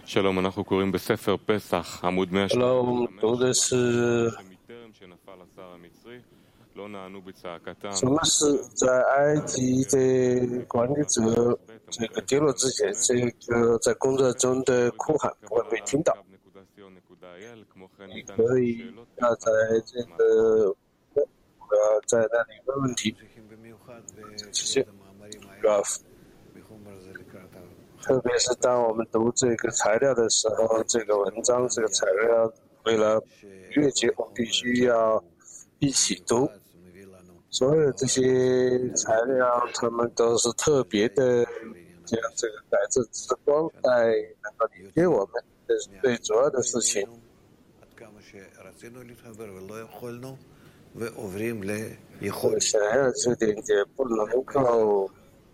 Hello，我们读的是什么是在埃及的管理者这个跌落之前，这个在工作中的哭喊不会被听到。你可以要在这个在那里问问题，谢谢。特别是当我们读这个材料的时候，这个文章这个材料为了月节，我们必须要一起读。所有这些材料，他们都是特别的将这个改正之光来能够理解我们，这是最主要的事情。我想要这点也不能够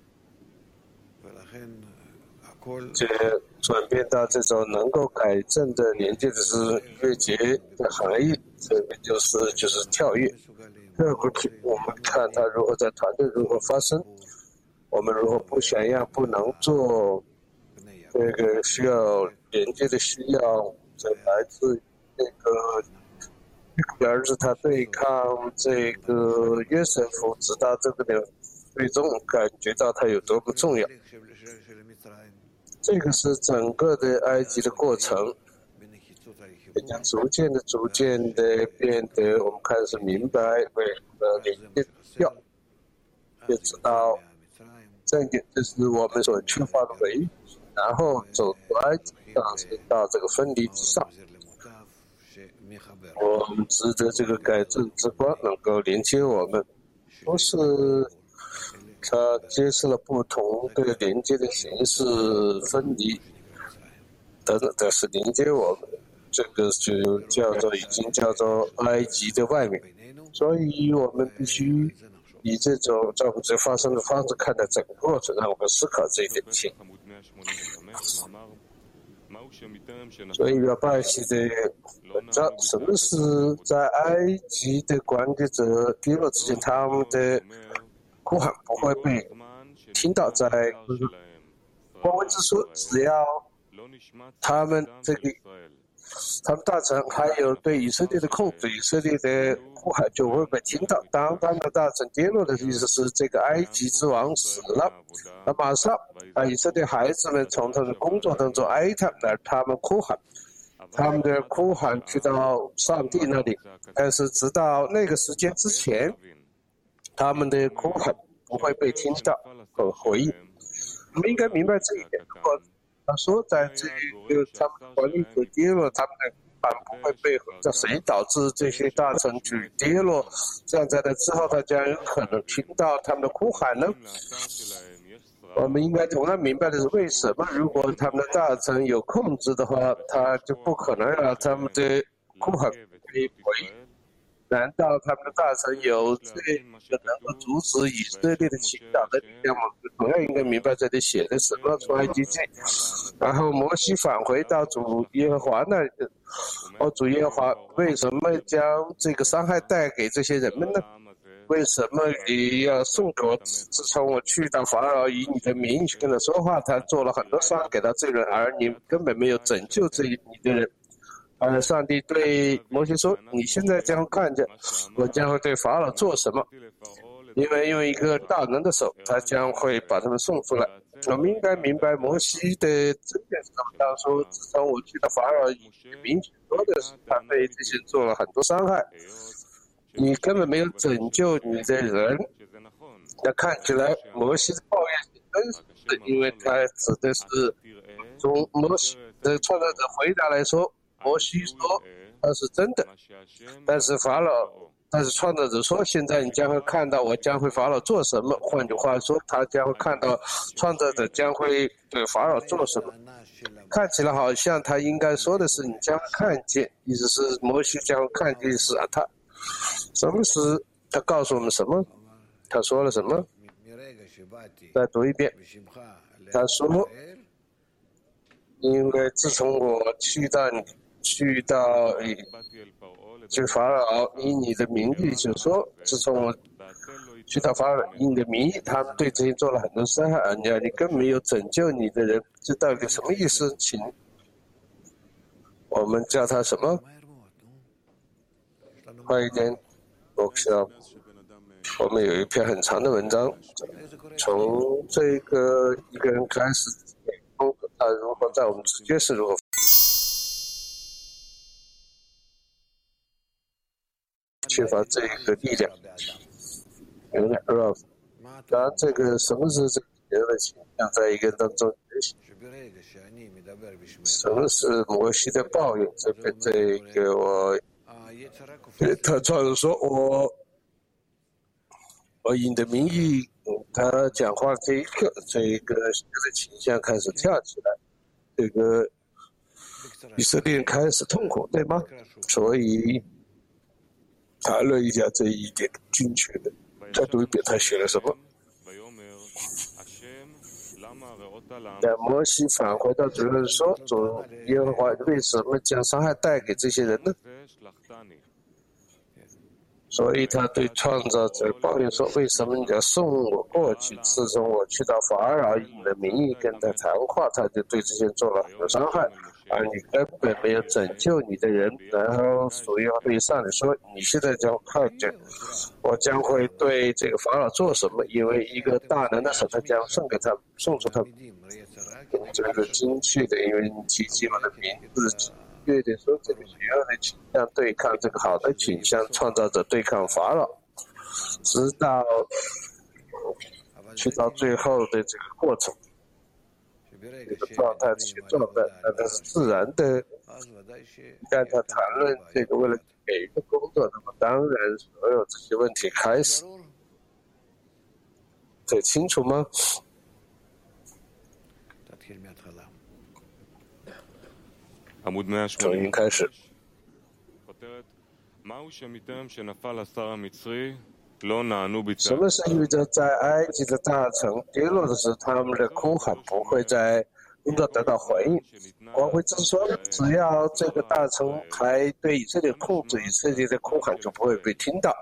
这转变到这种能够改正的连接的是月节的含义，这个就是跳跃。我们看它如何在团队如何发生，我们如何不想要不能做这个需要连接的需要，这来自这个儿子他对抗这个约瑟夫，直到这个人最终感觉到他有多么重要。这个是整个的埃及的过程，也将逐渐的变得我们开始明白为什么连接要，也知道这一点就是我们所缺乏的唯一，然后走出埃及到这个分离之上。我们值得这个改正之光能够连接我们，不是它揭示了不同的连接的形式分离等等，但是连接我们，这个就已经叫做埃及的外面，所以我们必须以这种在我们这发生的方式看待整个过程，让我们思考这一点情。所以要拜西的文章，什么是在埃及的管理者跌落之前，他们的哭喊不会被听到。在我文字说，只要他们大臣还有对以色列的控制，以色列的哭喊就会被听到。当他们的大臣跌落的意思是这个埃及之王死了，那马上以色列孩子们从他们的工作当中哀叹，而他们哭喊，他们的哭喊去到上帝那里，但是直到那个时间之前，他们的哭喊不会被听到和回应。我们应该明白这一点。如果他说在这个他们管理者跌落，他们的哭喊不会被这谁导致这些大臣去跌落？这样在那之后，大家有可能听到他们的哭喊呢？我们应该同样明白的是，为什么如果他们的大臣有控制的话，他就不可能让他们的哭喊被回应。难道他们的大臣有这个能够阻止以色列的倾倒的力量吗？同样应该明白这里写的什么出埃及记。然后摩西返回到主耶和华那里，主耶和华为什么将这个伤害带给这些人们呢？为什么你要送给我？自从我去到法老以你的名去跟他说话，他做了很多伤给他这人，而你根本没有拯救你的人。上帝对摩西说：“你现在将看见，我将会对法老做什么？因为用一个大能的手，他将会把他们送出来。”我们应该明白摩西的真正是什么。他说：“自从我去到法老以民去说的是，他对这些做了很多伤害，你根本没有拯救你的人。”那看起来摩西的抱怨是真实的，因为他指的是从摩西的创造者回答来说。摩西说他是真的，但是创造者说，现在你将会看到我将会法老做什么。换句话说，他将会看到创造者将会对法老做什么。看起来好像他应该说的是你将会看见，意思是摩西将会看见是他什么时他告诉我们什么？他说了什么？再读一遍。他说，因为自从我去法老以你的名义，就说自从我去到法老以你的名义，他们对这些做了很多伤害，你根本没有拯救你的人，这到底什么意思？请我们叫它什么？快一点，我知道。我们有一篇很长的文章，从这个一个人开始，他如何在我们直觉是如何缺乏这个力量，有点弱。当然，这个什么是这个人的倾向，在一个人当中觉醒？什么是摩西的抱怨？这个他创始说我以你的名义，他讲话这一刻，这个倾向开始跳起来，这个以色列人开始痛苦，对吗？所以谈论一下这一点精确的。再读一遍，他写了什么？那摩西返回到主人说：“主耶和华为什么将伤害带给这些人呢？”所以他对创造者抱怨说：“为什么你要送我过去？自从我去到法老以你的名义跟他谈话，他就对这些人做了很多伤害，而你根本没有拯救你的人。然后主要对上帝说：你现在将看见我将会对这个法老做什么？因为一个大能的手，他将送出他们。这个精确的，因为你提及我的名字。”对的，说这个邪恶的倾向对抗这个好的倾向，创造者对抗法老，直到去到最后的这个过程，这个状态，那它是自然的。刚才谈论这个，为了给一个工作，那么当然所有这些问题开始，这清楚吗？重新开始。什么是意味着在埃及的大城跌落的时候，他们的哭喊不会在工作得到回应？光辉之说，只要这个大城还对以色列控制，以色列的哭喊就不会被听到。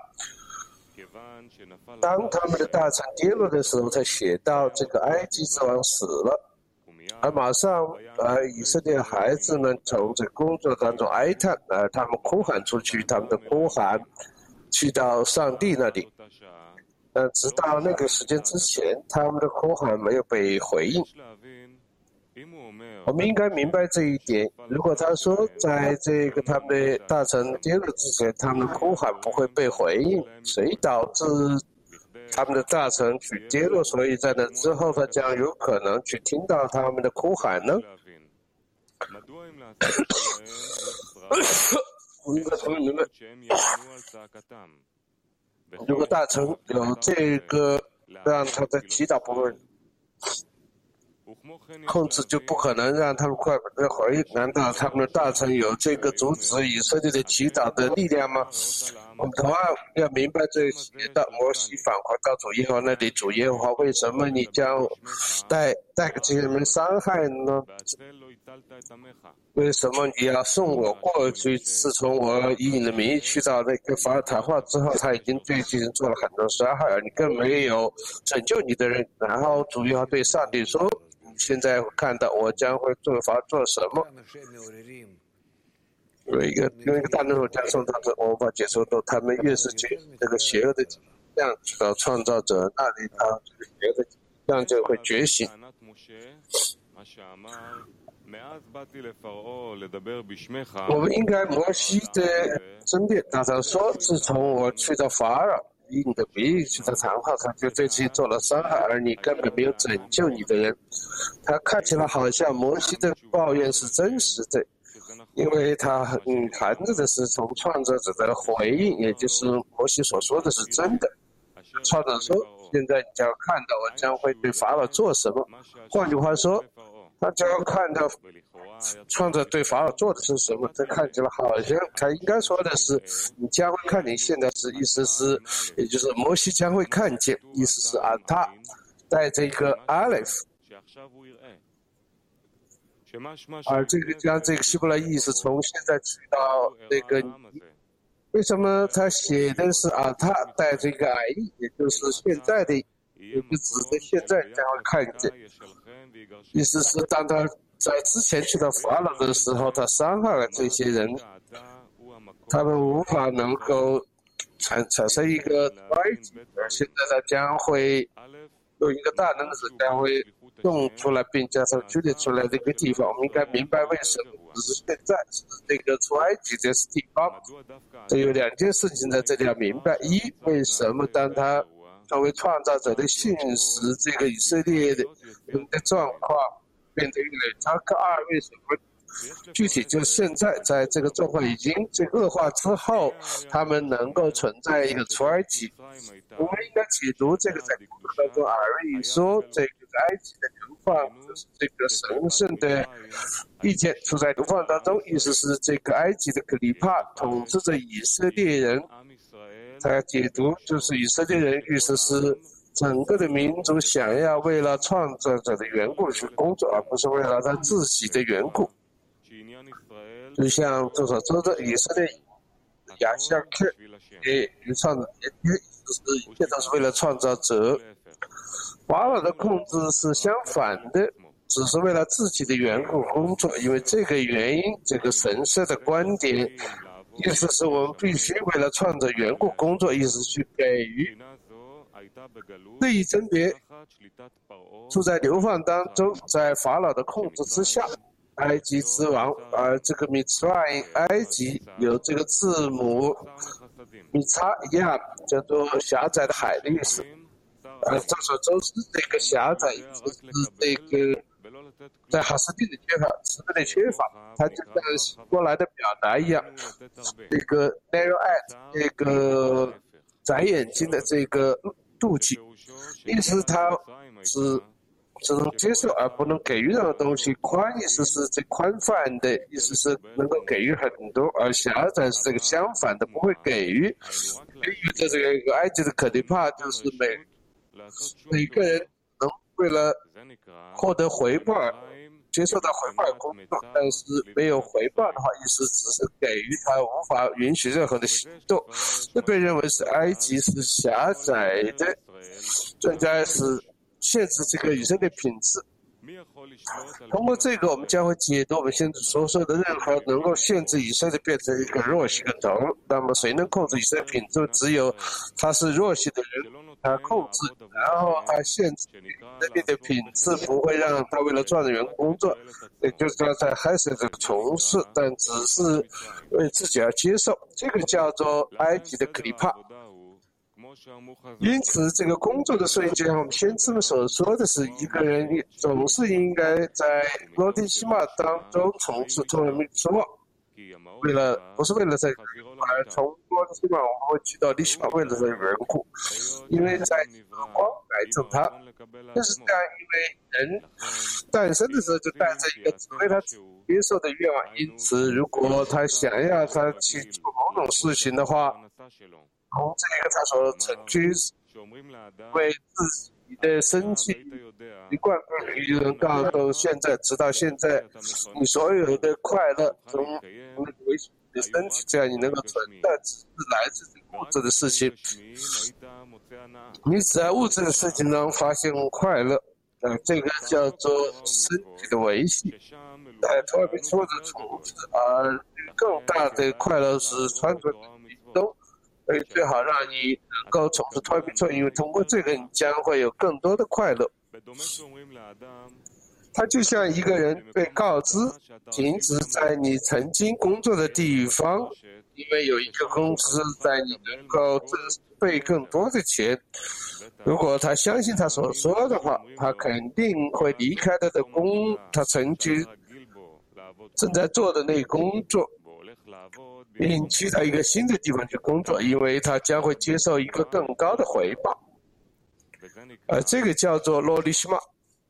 当他们的大城跌落的时候，才写到这个埃及之王死了。而马上，以色列孩子们从这工作当中哀叹，他们哭喊出去，他们的哭喊去到上帝那里。直到那个时间之前，他们的哭喊没有被回应。我们应该明白这一点。如果他说在这个他们的大城跌落之前，他们的哭喊不会被回应，谁导致他们的大城去跌落，所以在那之后，他将有可能去听到他们的哭喊呢？如果大城有这个让他的祈祷部分控制，就不可能让他们快的回应。难道他们的大臣有这个阻止以色列的祈祷的力量吗？我们同样要明白这些的摩西返回到主耶和华那里，主耶和华为什么你将带给这些人伤害呢？为什么你要送我过去？自从我以你的名义去到那个法老谈话之后，他已经对这些人做了很多伤害，而你更没有拯救你的人。然后主耶和华对上帝说：“你现在看到我将会做什么？”有一个大能手将送到这无法接受到，他们越是觉这个邪恶的倾向去到创造者那里，他这个邪恶的倾向就会觉醒。我们应该摩西的争辩，他说：“自从我去到法老以你的名义去到谈话，他就对自己做了伤害，而你根本没有拯救你的人。”他看起来好像摩西的抱怨是真实的。因为它含着的是从创造者的回应，也就是摩西所说的是真的。创造者说：“现在你将看到我将会对法老做什么。”换句话说，他将看到创造对法老做的是什么。这看起来好像他应该说的是：“你将会看你现在是意思是，也就是摩西将会看见，意思是他带这个 Aleph。”而这个将这个希伯来意思从现在去到那个，为什么他写的是他带这个意，也就是现在的，也就指的现在将会看见，意思是当他在之前去到法老的时候，他伤害了这些人，他们无法能够产生一个埃及，而现在他将会有一个大能者将会用出来，并加上区列出来的一个地方。我们应该明白为什么只是现在是这个出埃及这是地方。这有两件事情在这里要明白：一，为什么当他作为创造者的信实，这个以色列的人的状况变得越来越糟糕；二，为什么具体就现在在这个状况已经这个恶化之后，他们能够存在一个出埃及？我们应该解读这个在工作当中而已说，这个埃及的流放就是这个神圣的意见处在流放当中，意思是这个埃及的可利帕统治着以色列人。他解读就是以色列人，意思是整个的民族想要为了创造者的缘故去工作，而不是为了他自己的缘故。就像这所说的，以色列亚夏克也创造，就是一切都是为了创造者。法老的控制是相反的，只是为了自己的缘故工作，因为这个原因，这个神圣的观点，意思是我们必须为了创造缘故工作，意思去给予。这一甄别处在流放当中，在法老的控制之下。埃及之王，而这个米茨拉因埃及有这个字母米查亚，叫做狭窄的海的意思。众所周知，这个狭窄就是这个在哈斯蒂的缺乏，慈悲的缺乏，它就像希伯来的表达一样，这个 narrow eyed， 这个窄眼睛的这个妒忌，意思它是只能接受而不能给予任何东西。宽意思是这宽泛的意思是能够给予很多，而狭窄是这个相反的不会给予。给予的这个埃及的可利帕就是每个人能为了获得回报接受到回报工作，但是没有回报的话，意思只是给予他，无法允许任何的行动。这被认为是埃及是狭窄的，专家是限制这个以色列品质。通过这个，我们将会解读我们现在所说的任何能够限制以色列变成一个弱系的头。那么，谁能控制以色列品质？只有他是弱系的人，他控制，然后他限制以色列的品质，不会让他为了赚的员工作，也就是说在海水这个从事，但只是为自己而接受。这个叫做埃及的可利帕。因此，这个工作的顺序，就像我们先知们所说的是，一个人总是应该在罗迪西玛当中从事同人民之望。不是为了这个，而从罗迪西玛我们会去到利西玛，为了这个缘故，因为在光来正他。就是这样，因为人诞生的时候就带着一个只为他接受的愿望，因此，如果他想要他去做某种事情的话，从这个他所成居为自己的生计习惯，有人告诉现在，直到现在，你所有的快乐从那个维持你的身体，这样你能够存在，只是来自物质的事情。你只在物质的事情中发现快乐，这个叫做身体的维系，特别或者从事，而更大的快乐是穿着运动。所以最好让你能够从事脱皮错，因为通过这个你将会有更多的快乐。它就像一个人被告知停止在你曾经工作的地方，因为有一个公司在你能够挣费更多的钱。如果他相信他所说的话，他肯定会离开他曾经正在做的那工作，并去到一个新的地方去工作，因为他将会接受一个更高的回报。这个叫做罗利西玛。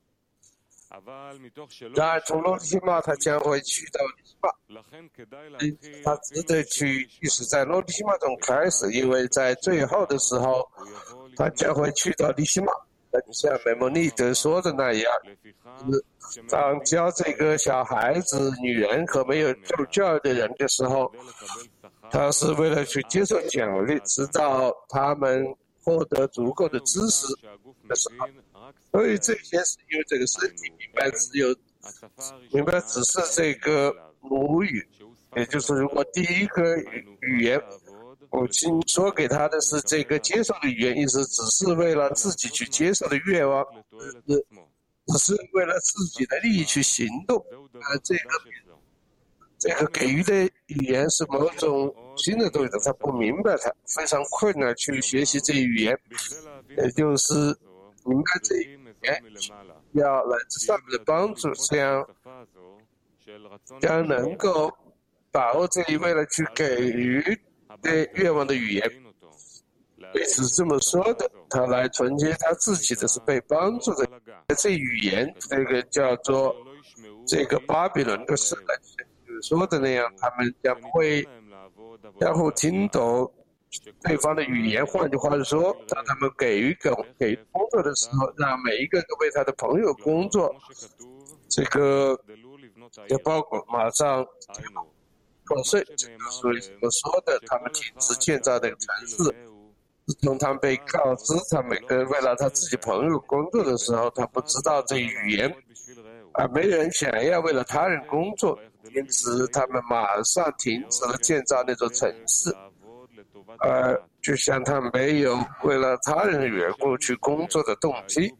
然而，从罗利西玛他将会去到利西玛，他值得去意识在罗利西玛中开始，因为在最后的时候，他将会去到利西玛。像美莫尼德说的那样，当教这个小孩子、女人和没有受教育的人的时候，他是为了去接受奖励，直到他们获得足够的知识的时候。所以这些是因为这个身体明白只有明白？只是这个母语，也就是如果第一个语言，母亲说给他的是这个接受的语言，意思只是为了自己去接受的愿望，只是为了自己的利益去行动。这个给予的语言是某种新的东西，他不明白，他非常困难去学习这一语言，也就是明白这一语言要来自上面的帮助，这样能够把握这一为了去给予的愿望的语言。为此这么说的，他来承接他自己的是被帮助的这语言，这个叫做这个巴比伦的诗人说的那样，他们将不会相互听懂对方的语言。换句话说，当他们给予工作的时候，让每一个都为他的朋友工作，这个也包括马上破碎。所以我说的，他们停止建造那个城市。自从他们被告知他每个人为了他自己朋友工作的时候，他不知道这语言，没人想要为了他人工作，因此他们马上停止了建造那座城市，就像他没有为了他人的缘故去工作的动机。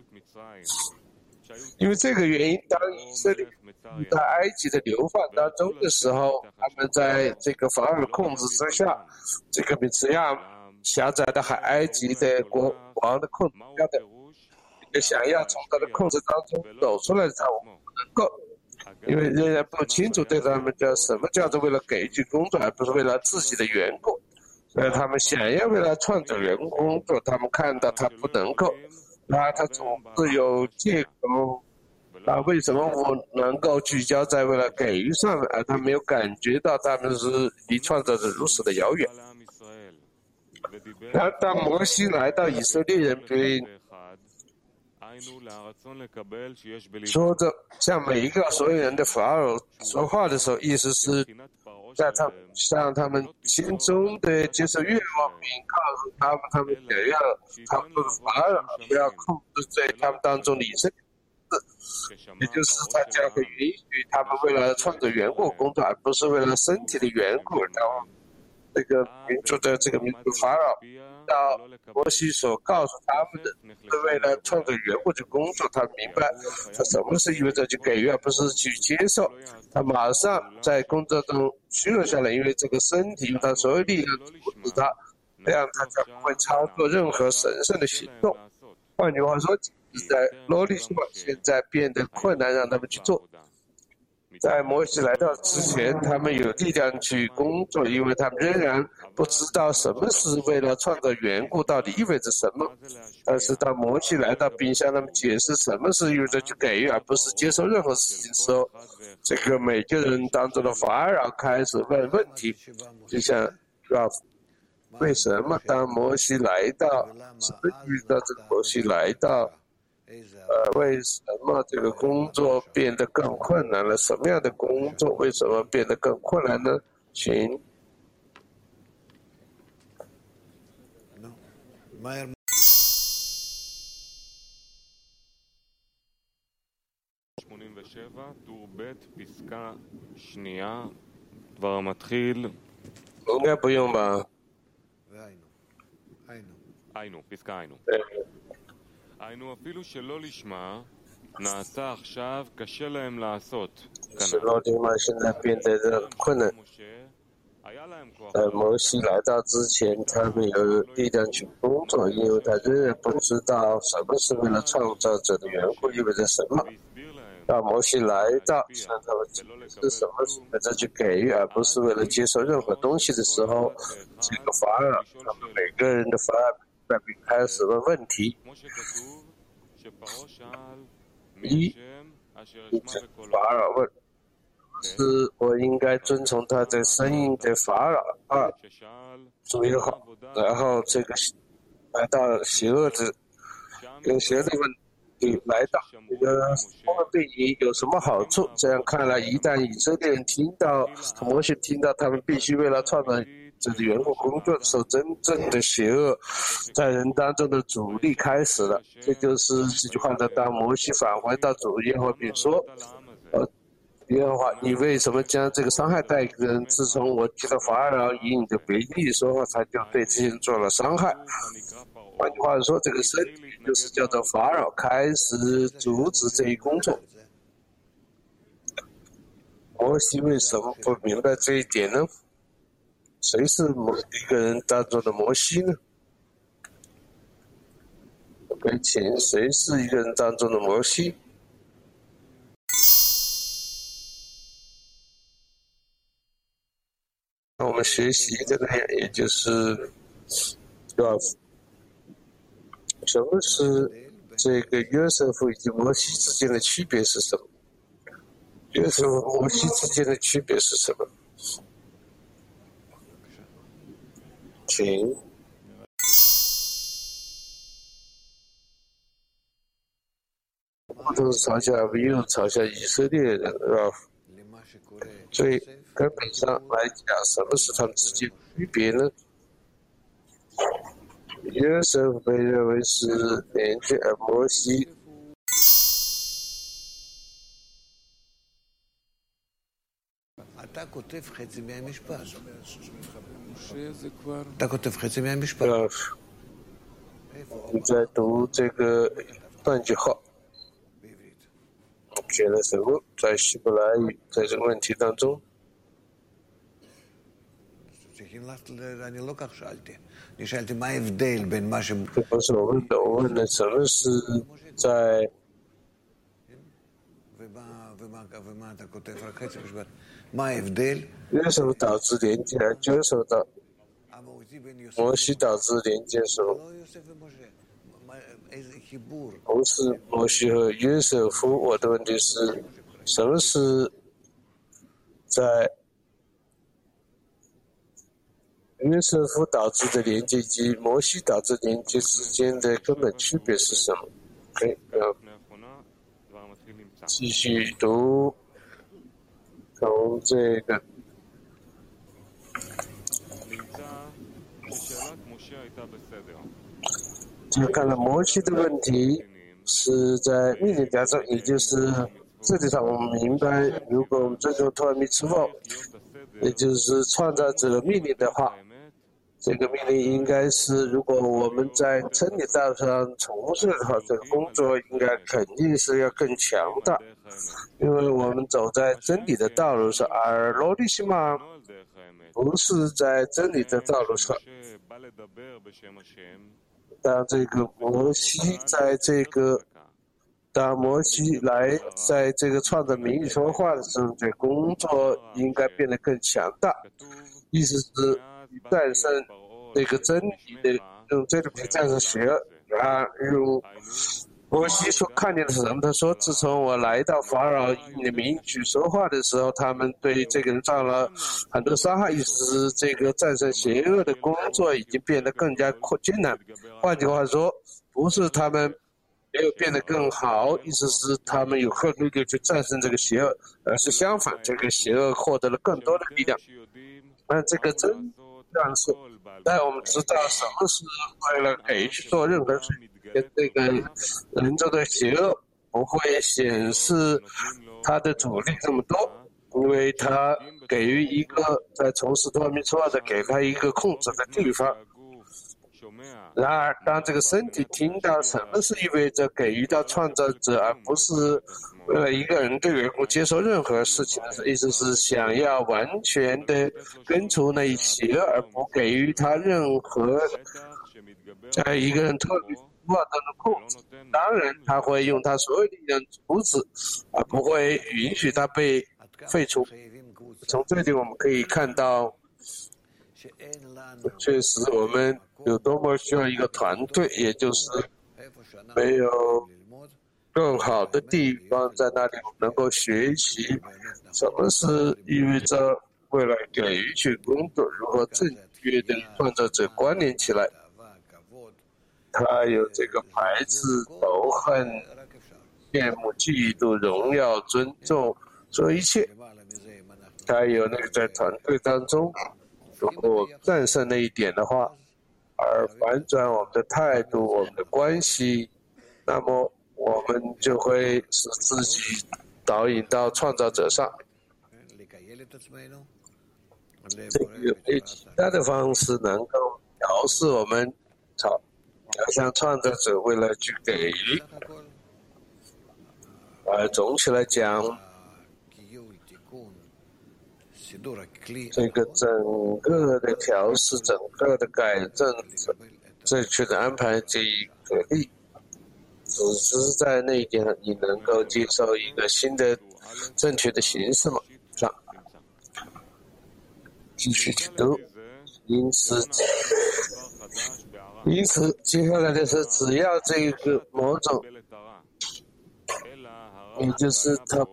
因为这个原因，当以色列在埃及的流放当中的时候，他们在这个法老控制之下，这个米茨亚狭窄的埃及的国王的控制下的，想要从他的控制当中走出来，他不能够，因为仍然不清楚对他们叫什么叫做为了给予工作，而不是为了自己的缘故。所以他们想要为了创造员工工作，他们看到他不能够，他总是有借口。为什么我能够聚焦在为了给予上面，而他没有感觉到他们是离创造者如此的遥远？当摩西来到以色列人边，说着向每一个所有人的法老说话的时候，意思是在向他们心中的接受愿望，并告诉他们想要他们的法老不要控制在他们当中的以色列。也就是他将会允许他们为了创造缘故工作，而不是为了身体的缘故。然后这个民族的这个民族法老到摩西所告诉他们的，是为了创造缘故去工作。他明白他什么是意味着去给予，而不是去接受。他马上在工作中虚弱下来，因为这个身体用他所有力量阻止他，这样他才不会操作任何神圣的行动。换句话说，在罗利说现在变得困难，让他们去做。在摩西来到之前，他们有力量去工作，因为他们仍然不知道什么是为了创造缘故到底意味着什么。但是当摩西来到并向他们解释什么是意味着去给予，而不是接受任何事情的时候，这个每个人当中的法老开始问问题，就像为什么当摩西来到，什么遇到这个摩西来到？为什么这个工作变得更困难了？什么样的工作为什么变得更困难呢？请。应该不用吧？对。是罗丁嘛？现在变得困难。摩西来到之前，他们有力量去工作，因为他仍然不知道什么是为了创造者的缘故意味着什么。当摩西来到，向他们解释什么是为了去给予，而不是为了接受任何东西的时候，这个法老，他们每个人的法老开始问问题。法老问：是我应该遵从他的声音的法老？注意好，然后这个来到邪恶的跟邪恶的问题来到这个我们对你有什么好处？这样看来，一旦以色列人听到摩西听到他们必须为了创造这个员工工作的时候，真正的邪恶在人当中的阻力开始了。这就是这句话的当摩西返回到主耶和华并说，耶和华，你为什么将这个伤害带给人？自从我记得法老以你的别意说话，他就对这些人做了伤害。换句话说，这个身体就是叫做法老开始阻止这一工作。摩西为什么不明白这一点呢？谁是一个人当中的摩西呢？请谁是一个人当中的摩西？那我们学习这个，也就是要什么是这个约瑟夫以及摩西之间的区别是什么？约瑟夫和摩西之间的区别是什么？请。都是嘲笑又嘲笑以色列人，是吧？所以根本上来讲，什么是他们之间的区别呢？约瑟被认为是连接，而摩西你在读这个断句号写了什么？在希伯来语，在这个问题当中，这不是我问的，我问的什么是在约瑟导致连接，而约瑟导摩西导致连接什么？不是摩西和约瑟夫。我的问题是，什么是在约瑟夫导致的连接及摩西导致连接之间的根本区别是什么？继续读，从这个。就看到摩西的问题是在命令当中，也就是这地方我们明白，如果我们追求托尔密之后，也就是创造者命令的话，这个命令应该是，如果我们在真理道上从事的话，这个工作应该肯定是要更强大，因为我们走在真理的道路上，而罗利西玛不是在真理的道路上。当这个摩西当摩西来在这个创造名义说话的时候，这工作应该变得更强大，意思是战胜这个真理的，用这个去战胜邪恶。用摩西所看见的是什么？他说：“自从我来到法老以你的名义去说话的时候，他们对这个人造了很多伤害。意思是这个战胜邪恶的工作已经变得更加艰难。换句话说，不是他们没有变得更好，意思是他们有更多力量去战胜这个邪恶，而是相反，这个邪恶获得了更多的力量。这个真样是，但我们知道什么是为了给去做任何事情。”这个人中的邪恶不会显示他的阻力这么多，因为他给予一个在从事托尔密措的，给他一个控制的地方。然而，当这个身体听到什么是意味着给予到创造者，而不是为了一个人对员工接受任何事情的意思是想要完全的根除那一邪恶，而不给予他任何在一个人特别当中控制。当然，他会用他所有力量阻止，而不会允许他被废除。从这里我们可以看到，确实我们有多么需要一个团队，也就是没有更好的地方在那里我们能够学习什么是意味着为了给予去工作，如何正确的创造者关联起来。他有这个排斥、仇恨、羡慕、嫉妒、荣耀、尊重，做一切。他有那个在团队当中， 如果战胜那一点的话，而反转我们的态度、我们的关系，那么我们就会使自己导引到创造者上。这个有没有其他的方式能够调试我们向创造者为了去给予？总体来讲，这个整个的调试、整个的改正、正确的安排这一个力，只是在那一点你能够接受一个新的正确的形式吗？上继续去读，因此接下来的是，只要这个某种，也就是它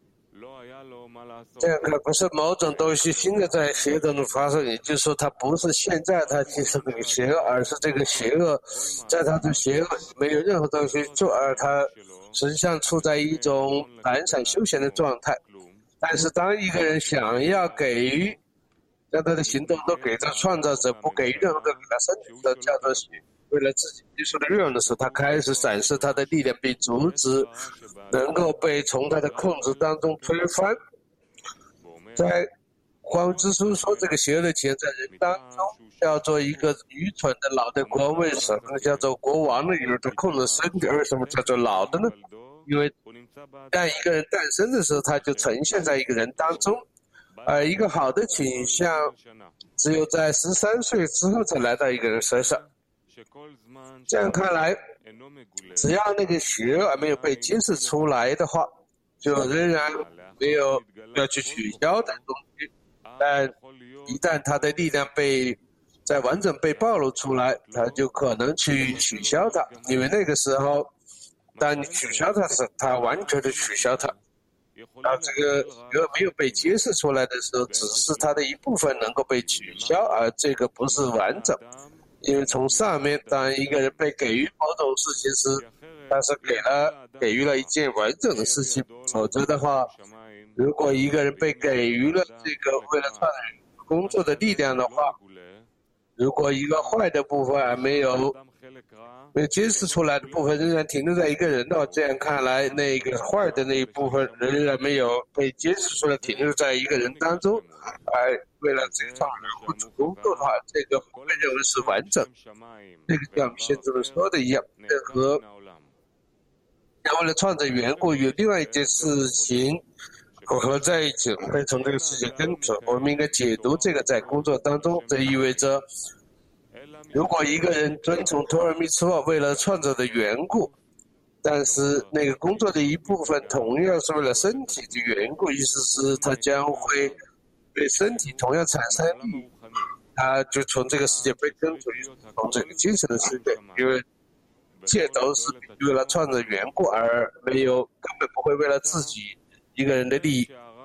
这样看，不是某种东西新的在邪恶当中发生，也就是说，它不是现在它其实这个邪恶，而是这个邪恶在它的邪恶没有任何东西做，而它实际上处在一种懒散休闲的状态。但是当一个人想要给予，让他的行动都给到创造者，不给予任何的给他身体的叫做为了自己接受的愿望的时候，他开始展示他的力量被阻止，能够被从他的控制当中推翻。在光之书说，这个邪恶的潜在人当中叫做一个愚蠢的老的国，为什么叫做国王呢？因为他控制身体。为什么叫做老的呢？因为当一个人诞生的时候，他就呈现在一个人当中，而一个好的倾向只有在13岁之后才来到一个人身上。这样看来，只要那个邪恶没有被揭示出来的话，就仍然没有要去取消的东西。但一旦它的力量在完整被暴露出来，它就可能去取消它。因为那个时候，当你取消它时，它完全的取消它。当这个邪恶没有被揭示出来的时候，只是它的一部分能够被取消，而这个不是完整。因为从上面，当一个人被给予某种事情时，他是给予了一件完整的事情。否则的话，如果一个人被给予了这个为了创造工作的力量的话，如果一个坏的部分没有揭示出来的部分仍然停留在一个人的话，这样看来，那个坏的那一部分仍然没有被揭示出来，停留在一个人当中，而为了这个创造物主工作的话，这个不被认为是完整。这个像我们先这么说的一样，和为了创造缘故与另外一件事情混合在一起，会从这个世界根本，我们应该解读这个在工作当中，这意味着，如果一个人遵从托尔密茨沃为了创造的缘故，但是那个工作的一部分同样是为了身体的缘故，意思是他将会对身体同样产生利益，他就从这个世界被根除，从这个精神的世界，因为一切都是为了创造缘故，而没有根本不会为了自己一个人的利益。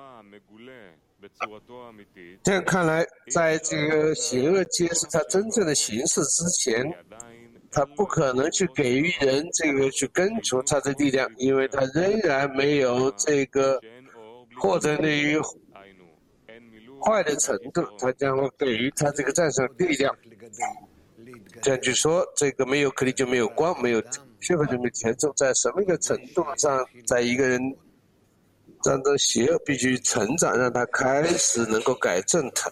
这样看来，在这个邪恶揭示它真正的形式之前，他不可能去给予人这个去根除他的力量，因为他仍然没有这个获得对于坏的程度，他将会给予他这个战胜力量。这样就说，这个没有颗粒就没有光，没有缺乏就没有前奏，在什么一个程度上，在一个人让这邪恶必须成长，让他开始能够改正它。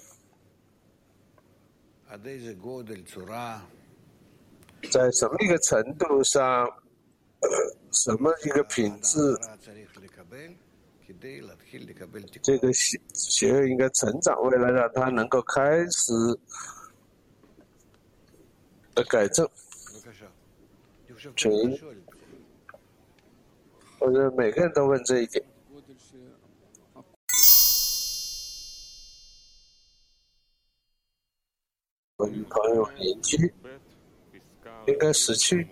在什么一个程度上，什么一个品质，这个邪恶应该成长，为了让他能够开始的改正。我觉得每个人都问这一点。我与朋友邻居应该失去。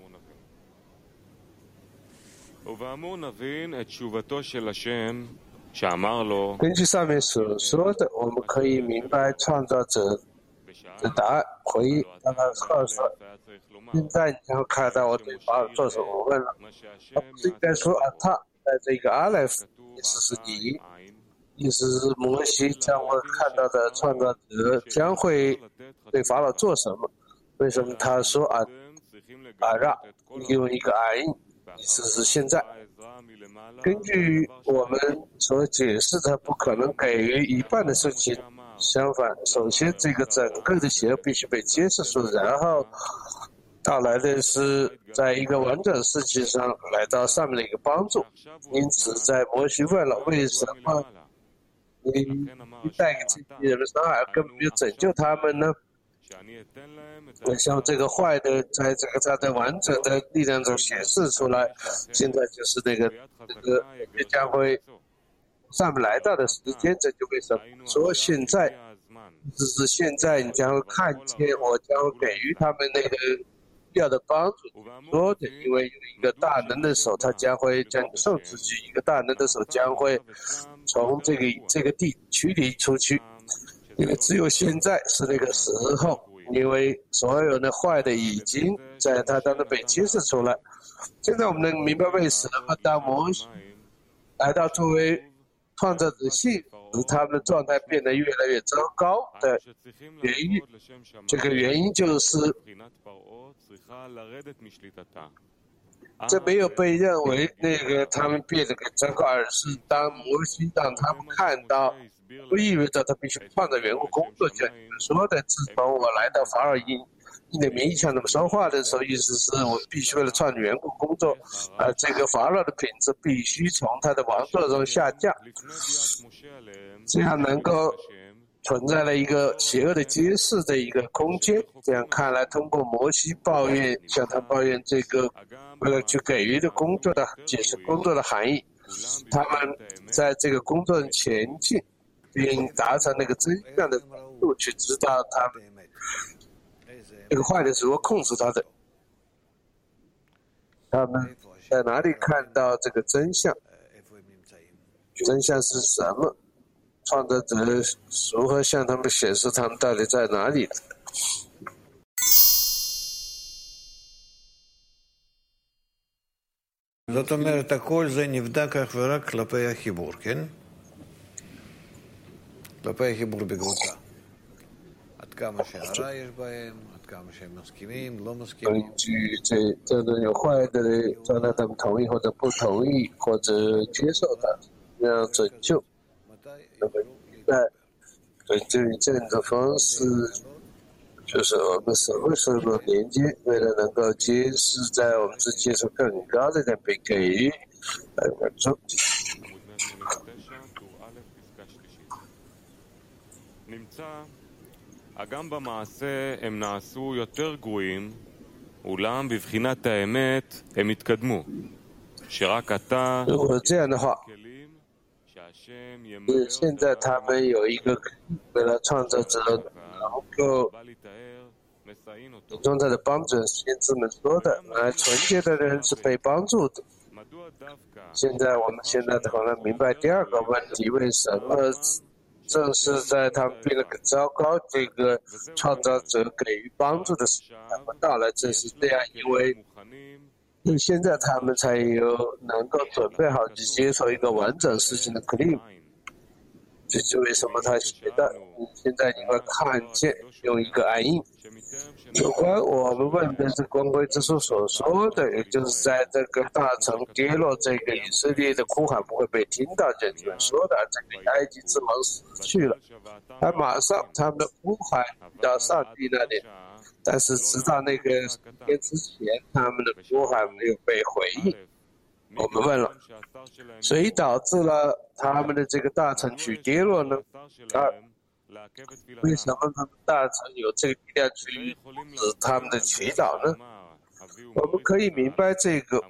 根据上面所说的，我们可以明白创造者的答案。回忆让他告诉我，现在你要看到我嘴巴做什么问了，他不是应该说他在这个阿莱夫，意思是你意思是摩西将会看到的创造者将会对法老做什么？为什么他说阿让用一个阿印，意思是现在？根据我们所解释，他不可能给予一半的事情。相反，首先这个整个的邪恶必须被揭示出，然后到来的是在一个完整事情上来到上面的一个帮助。因此，在摩西问了为什么你带给这些人的伤害根本没有拯救他们呢？像这个坏的，在这个它的完整的力量中显示出来，现在就是这个将会上面来到的时间，这就为什么说现在，只是现在你将会看见，我将会给予他们那个必要的帮助。说的，因为有一个大能的手，他将会将你送出去；一个大能的手将会从这个地驱离出去。因为只有现在是那个时候，因为所有的坏的已经在它当中被揭示出来。现在我们能明白为什么当摩西来到作为创造者性，使他们的状态变得越来越糟糕的原因。这个原因就是这没有被认为那个他们变得更糟糕，而是当摩西让他们看到，不意味着他必须创造缘故工作。像你们说的，自从我来到法尔印的名义向他们说话的时候，意思是我必须为了创造缘故工作，这个法老的品质必须从他的王座中下降，这样能够存在了一个邪恶的揭示的一个空间。这样看来，通过摩西抱怨，向他抱怨这个为了去给予的工作的解释工作的含义，他们在这个工作的前进，并达成那个真相的程度，去知道他们这个坏的是如何控制他的。他们在哪里看到这个真相？真相是什么？创造者如何向他们显示他们到底在哪里？ זאת אומרת, הכל זה נבדק אך ורק כלפי החיבור, כן? כלפי החיבור בגרותה. עד כמה שהרע יש בהם, עד כמה שהם מסכימים, לא מסכימים. 根据这个有坏的人，让他们同意或者不同意，或者接受他，让拯救。那么在拯救与这种方式，就是我们什么时候连接，为了能够揭示在我们之间是更高的人被给予来满足。 אגם במעשה הם נעשו יותר גרועים, אולם בבחינת האמת הם התקדמו. שרק אתה 如果这样的话，现在他们有一个为了创造者能够中在的帮助，先知们说的，而纯洁的人是被帮助的。现在我们现在可能明白第二个问题，为什么正是在他们变得更糟糕，这个创造者给予帮助的时候才会到来。正是这样，因为现在他们才有能够准备好去接受一个完整事情的 claim。这是为什么他写的。现在你会看见用一个暗印。有关我们问的是光辉之书所说的，也就是在这个大城跌落，这个以色列的呼喊不会被听到，这里面说的这个埃及之王死去了，而马上他们的呼喊到上帝那里，但是直到那个天之前，他们的呼喊没有被回应。我们问了，谁导致了他们的这个大城去跌落呢？为什么他们大城有这个力量去止他们的祈祷呢？我们可以明白这个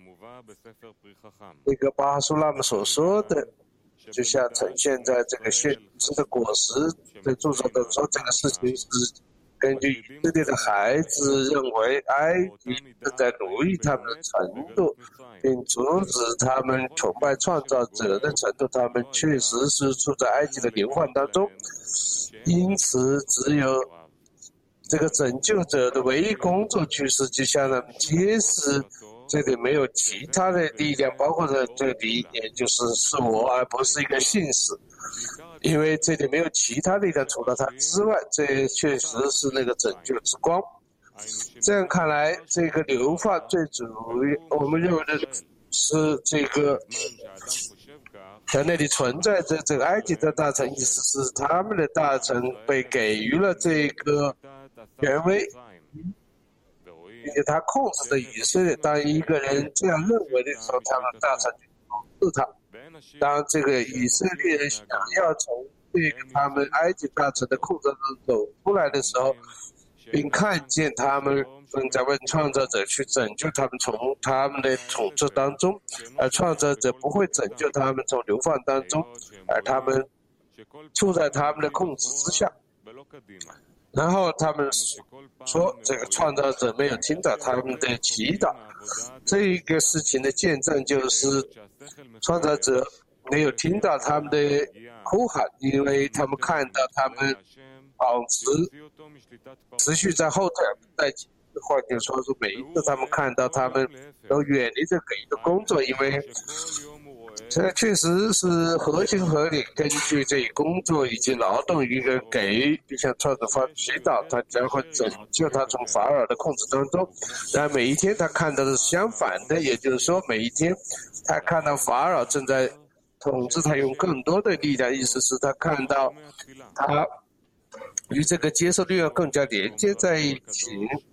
巴哈苏拉姆所说的，就像呈现在这个先知的果实的著作中说，这个事情是根据以色列的孩子认为埃及正在奴役他们的程度，并阻止他们崇拜创造者的程度，他们确实是处在埃及的灵幻当中。因此，只有这个拯救者的唯一工作就是就向他们揭示这里没有其他的力量，包括在这里，也就是我，而不是一个信使。因为这里没有其他力量除了他之外，这确实是那个拯救之光。这样看来，这个流放最主要，我们认为的是这个在那里存在着这个埃及的大臣，意思是他们的大臣被给予了这个权威，并且他控制着以色列。当一个人这样认为的时候，他们大臣就统治他。当这个以色列人想要从这个他们埃及大臣的控制中走出来的时候，并看见他们正在为创造者去拯救他们从他们的统治当中，而创造者不会拯救他们从流放当中，而他们处在他们的控制之下。然后他们说，这个创造者没有听到他们的祈祷。这一个事情的见证就是，创造者没有听到他们的呼喊，因为他们看到他们保持续在后退，在换句说是每一次他们看到他们都远离这给予的工作，因为这确实是合情合理。根据这一工作以及劳动一个给予，并向创造发祈祷，他将会拯救他从法老的控制当中。但每一天他看到的是相反的，也就是说，每一天他看到法老正在统治他，用更多的力量，意思是他看到他与这个接受力量更加连接在一起。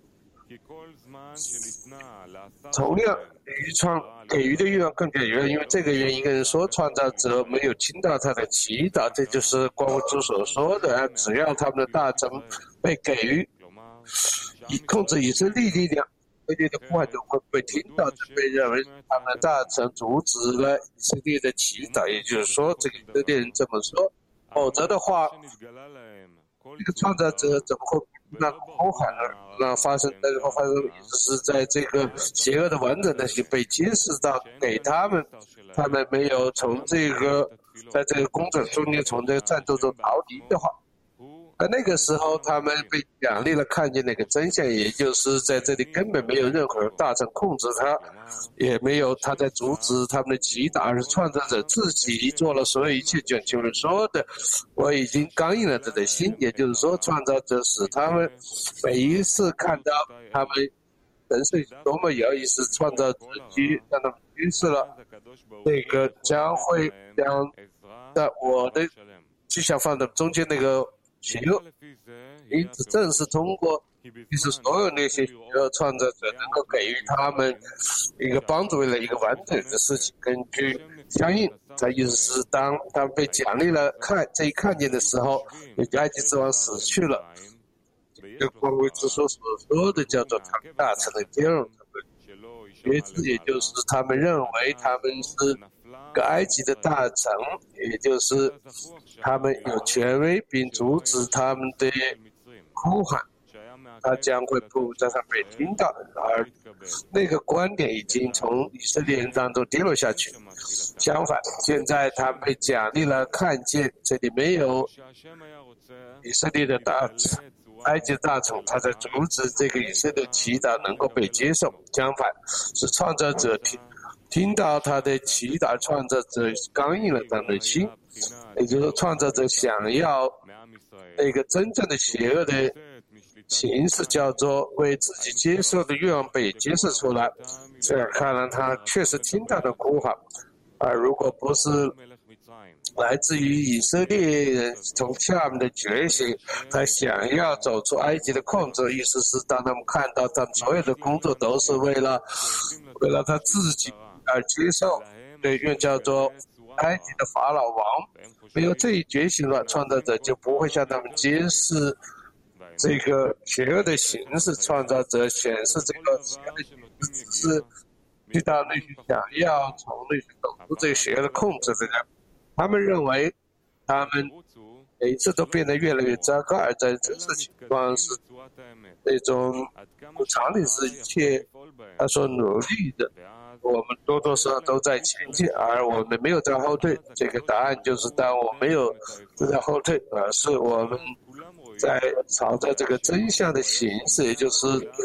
同样，给予的欲望更加远，因为这个原因，一个人说创造者没有听到他的祈祷，这就是光复主所说的，只要他们的大臣被给予控制以色列力量，以色列的呼喊就会被听到，就被认为他们的大臣阻止了以色列的祈祷，也就是说，这个以色列人这么说，否则的话，这个创造者怎么会那呼喊呢？那发生，意思是在这个邪恶的完整的性被揭示到给他们没有从这个在这个工作中间从这个战斗中逃离的话，而那个时候他们被奖励了，看见那个真相，也就是在这里根本没有任何大臣控制他，也没有他在阻止他们的祈祷，而是创造者自己做了所有一切。就前面说的，我已经刚硬了他的心，也就是说，创造者使他们每一次看到他们人是多么有意思，创造自己让他们揭示了那个将会将在我的具象放在中间那个邪恶，因此正是通过就是所有那些邪恶创造者能够给予他们一个帮助，为了一个完整的事情，根据相应，他意思是当他们被奖励了这一看见的时候，埃及之王死去了，这个光辉之所说的叫做他们大臣的揭露，觉知，也就是他们认为他们是个埃及的大臣，也就是他们有权威，并阻止他们的呼喊，他将会不在上被听到，而那个观点已经从以色列人当中跌落下去。相反，现在他被奖励了，看见这里没有以色列的大臣，埃及大臣，他在阻止这个以色列祈祷能够被接受。相反，是创造者听到他的祈祷，创造者刚硬了他们的心，也就是说，创造者想要那个真正的邪恶的形式，叫做为自己接受的愿望被揭示出来。这样看来，他确实听到的呼喊，而如果不是来自于以色列人从下面的觉醒，他想要走出埃及的控制，意思是当他们看到他们所有的工作都是为了他自己而接受，对，愿叫做埃及的法老王。没有这一觉醒了，创造者就不会向他们揭示这个邪恶的形式。创造者显示这个邪恶的形式是遇到那些想要从那些走出这个邪恶的控制的人，他们认为他们每一次都变得越来越糟糕，而在真实情况是那种常理是一切他所努力的，我们多多少少都在前进，而我们没有在后退。这个答案就是，当我没有在后退，而是我们在朝着这个真相的形式，也就是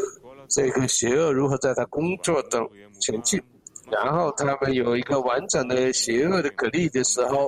这个邪恶如何在他工作中前进。然后他们有一个完整的邪恶的蛤蜊的时候，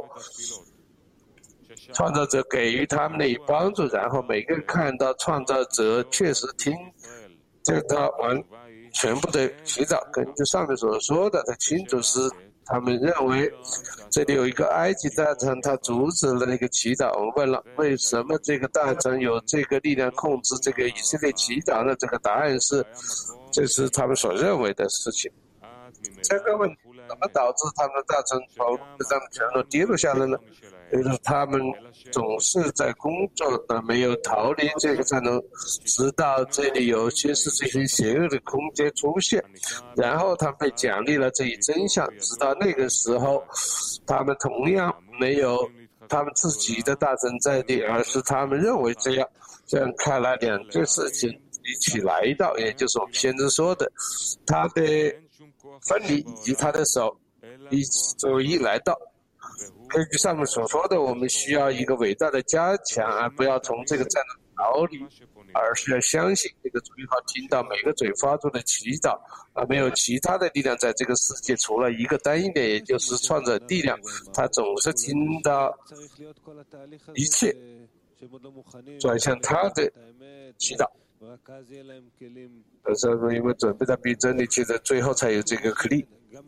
创造者给予他们的帮助，然后每个人看到创造者确实听这他完全部的祈祷，根据上面所说的，他清楚是他们认为这里有一个埃及大臣，他阻止了那个祈祷。我问了为什么这个大臣有这个力量控制这个以色列祈祷呢？这个答案是，这是他们所认为的事情。这个问题怎么导致他们的大臣从路上全都跌落下来呢？就是他们总是在工作的，没有逃离这个战争，直到这里有些是这些邪恶的空间出现，然后他们被奖励了这一真相。直到那个时候，他们同样没有他们自己的大臣在地，而是他们认为这样。这样看来，两件事情一起来到，也就是我们先知说的，他的分离以及他的手一来到。根据上面所说的，我们需要一个伟大的加强，而不要从这个战争逃离，而是要相信这个嘴好听到每个嘴发出的祈祷，而没有其他的力量在这个世界，除了一个单一的，也就是创造力量。他总是听到一切转向他的祈祷。可是因为准备到比真理去的，最后才有这个颗粒。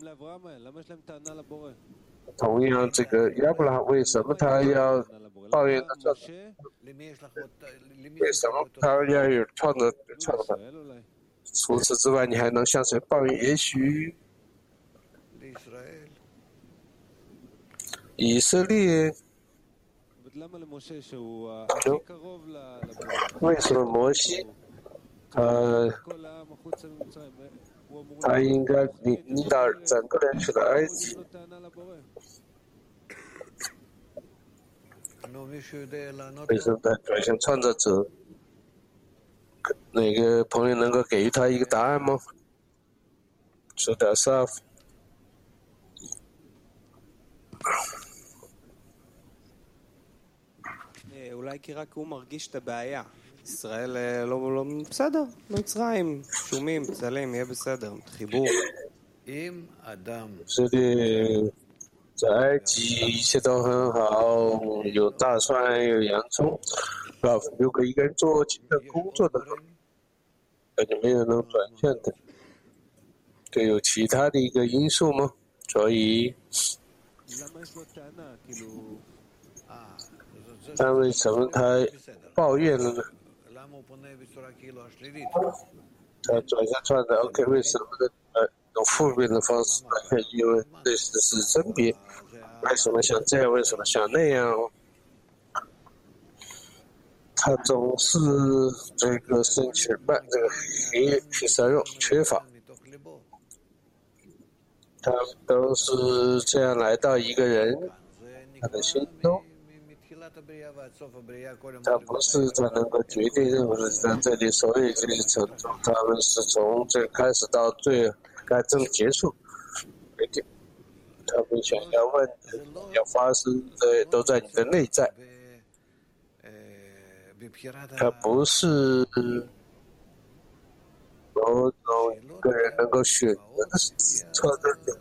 同样，这个亚伯拉罕为什么他要抱怨他创造？为什么他要有创造？除此之外，你还能向谁抱怨？也许以色列。为什么摩西他应该领导整个人去了埃及？为什么他转向创造者？哪个朋友能够给予他一个答案吗？说的是。 אולי כי רק הוא מרגיש את הבעיה. ישראל לא בסדר, במצרים, שומים, צלים, יהיה בסדר, חיבור. 是的，在埃及一切都很好，有大蒜，有洋葱。如果一个人做其他工作的话，感觉没有能转向的，这有其他的一个因素吗？所以。但为什么他抱怨了呢？他转向创造 OK， 为什么呢？用负面的方式来看，因为这是甄别，为什么想这样，为什么想那样？他总是这个生缺半，这个黑色肉缺乏，他都是这样来到一个人他的心中。他不是他能够决定任何事情，在这里所有这些程度，他们是从最开始到最该正结束决定。他们想要问要发生的都在你的内在，他不是某种一个人能够选择的创造者。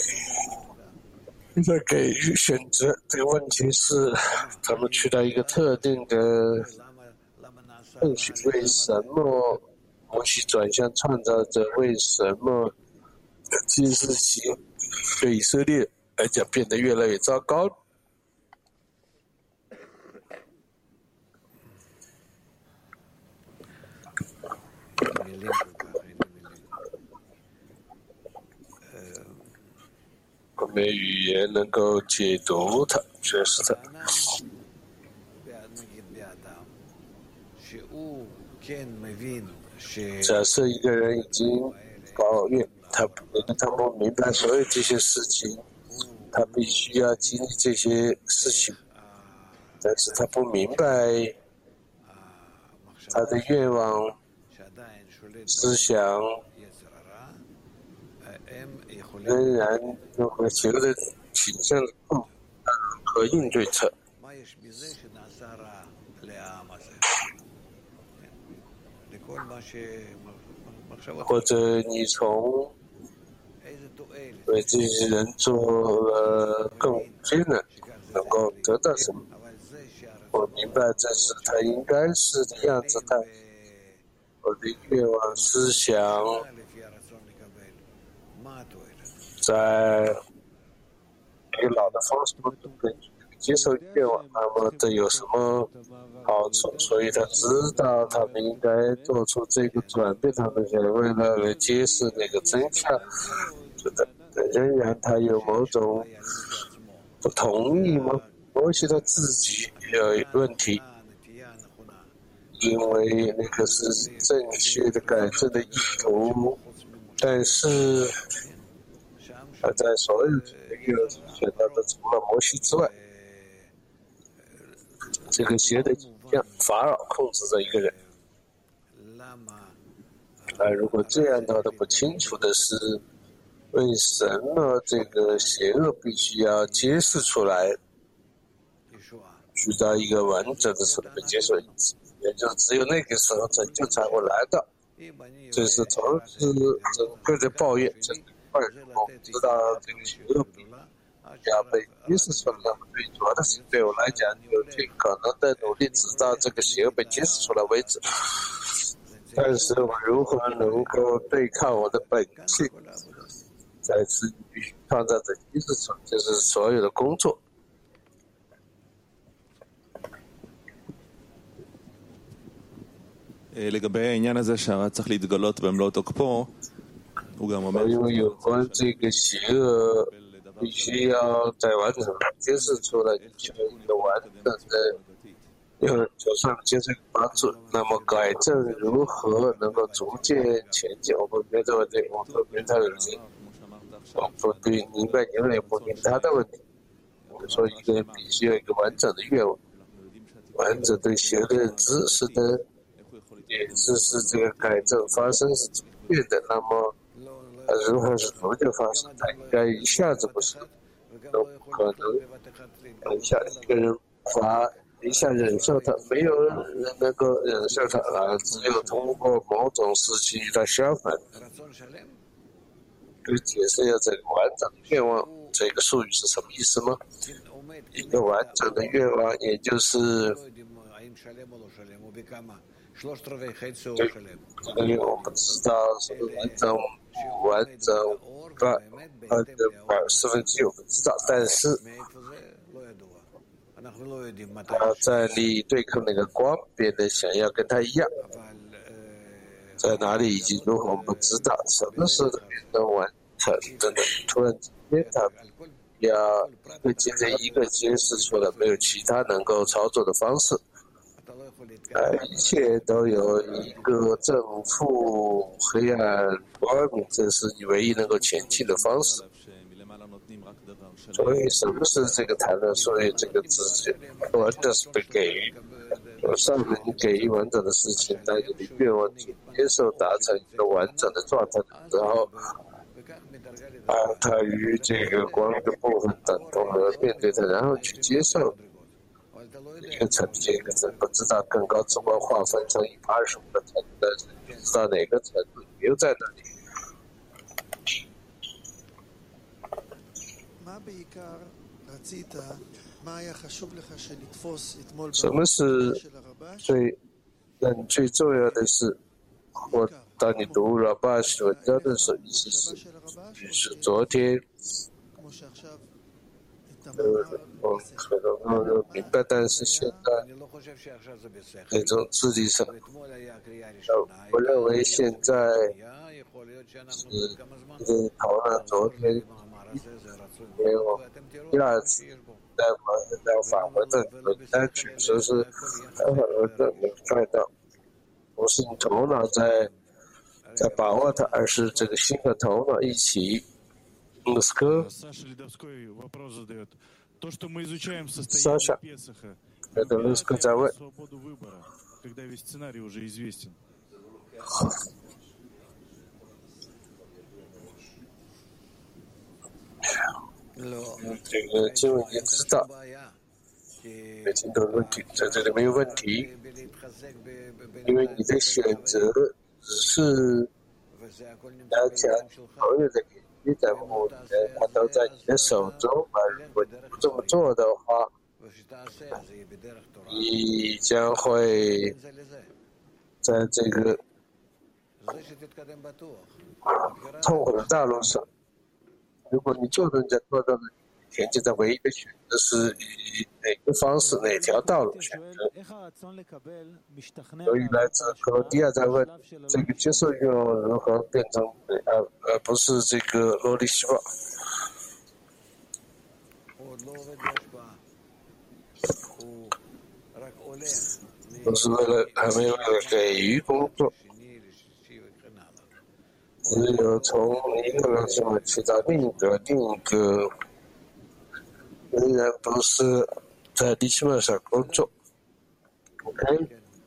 在给予选择这个问题是，他们去到一个特定的顺序。为什么摩西转向创造者？为什么这件事情对以色列来讲变得越来越糟糕？我们语言能够解读它，诠释它。假设一个人已经抱怨，他不明白所有这些事情，他必须要经历这些事情，但是他不明白他的愿望、思想仍然和邪恶的倾向和应对策。 或者你从为这些人做了贡献呢，能够得到什么？我明白这是他应该是的样子，但我的愿望思想在一个老的方式中接受愿望，那么这有什么好处？所以他知道他们应该做出这个转变，他们想为了来揭示那个真相，仍然他有某种不同意吗？摩西他自己有问题，因为那个是正确的改正的意图，但是他在所有这个选到的除了摩西之外，这个邪的景象，法老控制着一个人。如果这样的话，他不清楚的是，为什么这个邪恶必须要揭示出来，直到一个完整的时候被接受一次，也就只有那个时候拯救才会来到。这是从整个的抱怨，整个我知道这个邪恶必要被揭示出来，最主要的是对我来讲，有尽可能的努力，直到这个邪恶被揭示出来为止。但是我如何能够对抗我的本性，在此必须创造这揭示出来，这是所有的工作。 לגבי העניין הזה שהרע צריך להתגלות במלוא תוקפו, הוא גם אומר 因为有关这个邪恶必须要在完整的揭示出来，就一个完整的就上接这个帮助。那么改正如何能够逐渐前进？我不明白问题，我不明白他的问题，我不明白你们也不明白他的问题。我说一个人必须有一个完整的愿望，完整对邪恶的认知，使得也是这个改正发生是逐渐的。那么如何是逐渐发生？他应该一下子不是，都不可能一下一个人一下忍受它，没有人能够忍受它只有通过某种事情与它相反。可以解释一下这个完整的愿望这个术语是什么意思吗？一个完整的愿望，也就是对这个愿望，我们知道什么完整四分之一我们知道，但是他在力对抗那个光，变得想要跟他一样，在哪里以及如何我们不知道，什么时候变成完成的呢？突然之间他要一个接着一个揭示出来，没有其他能够操作的方式。一切都有一个正负黑暗光明，这是你唯一能够前进的方式。所以什么是这个谈论？所以这个直觉完整是被给予，上面你给予完整的事情，带着你愿望去接受，达成一个完整的状态，然后它与这个光的部分等同的面对它，然后去接受。一个层级一个层，不知道更高之光划分成125个层的，不知道哪个层又在哪里。什么是最重要的是，当你读拉巴什文章的时候，意思是昨天。我可能明白，但是现在那种智力上，我认为现在是一个头脑昨天没有第二次在返回的文单去，说是返回的没看到，不是你头脑在把握它，而是这个心和头脑一起。Саша, это Лыско在问。这个经文也知道，没听懂问题，在这里没有问题，因为你的选择只是而且所有的给予的目的，它都在你的手中。如果你不这么做的话，你将会在这个痛苦的道路上。如果你做人家做到的前进的唯一的选择是以哪个方式、哪条道路选择。所以来自克罗地亚在问这个接受欲望如何变成而不是这个罗里希望。不是为了还没有为了给予工作，只有从一个人身份去到另一个，仍然不是在利希曼上工作。OK。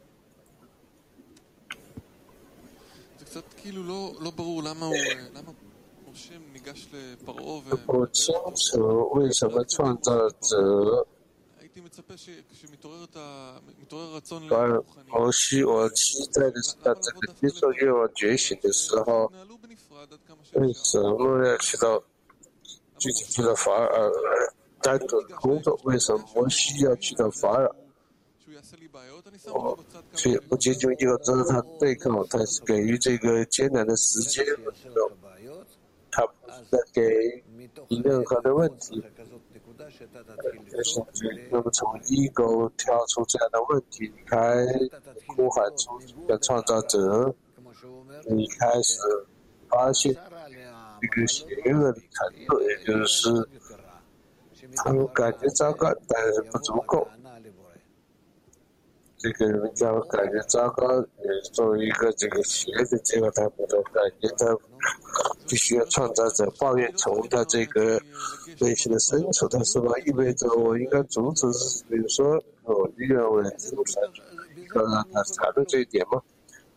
不清楚为什么创造者摩西，我期待的是他这个接受愿望觉醒的时候，为什么要去到具体去到法尔单独的工作？为什么摩西要去到法尔？不仅仅一个知道他对抗，他是给予这个艰难的时间，他不是在给你任何的问题。就是那么从ego跳出这样的问题，你开呼喊出的创造者，你开始发现这个邪恶的程度，也就是他们感觉糟糕，但是不足够。这个人家感觉糟糕，作为一个这个邪的结果，他不都感觉他必须要创造者抱怨从他这个内心的深处，但是吧，意味着我应该阻止，比如说我愿为要让他谈论这一点吗？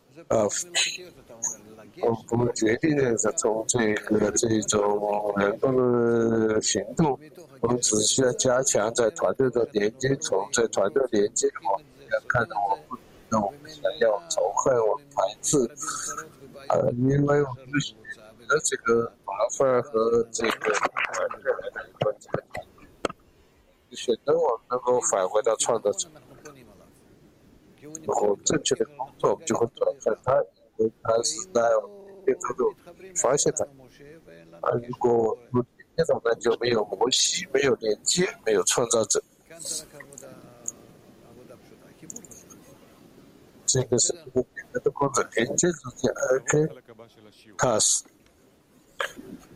我们决定的是从这种人工的行动，我们只需要加强在团队的连接，从在团队连接我们要看到我不能我们想要仇恨我们排斥，因为我们选择这个麻烦和这个选择我们能够返回到创造者，如果正确的工作，我们就会转换他，因为他是在变成中发现他。如果不连接到，那就没有摩西，没有连接，没有创造者。这个是一个简单的工作，连接之间 OK pass。